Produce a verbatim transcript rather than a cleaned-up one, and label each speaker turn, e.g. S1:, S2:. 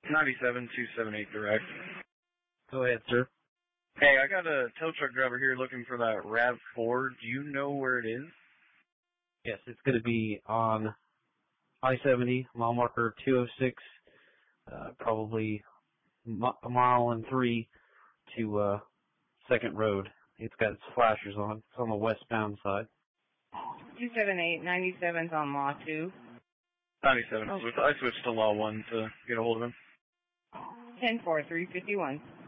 S1: ninety-seven two seventy-eight direct.
S2: Go ahead, sir.
S1: Hey, I got a tow truck driver here looking for that RAV four. Do you know where it is?
S2: Yes, it's going to be on I seventy, mile marker two oh six, uh, probably a mile and three to uh, Second Road. It's got its flashers on. It's on the westbound side.
S3: two seventy-eight, ninety-seven's on Law two.
S1: ninety-seven. Oh. I switched to Law one to get a hold of him.
S3: ten four, three fifty-one.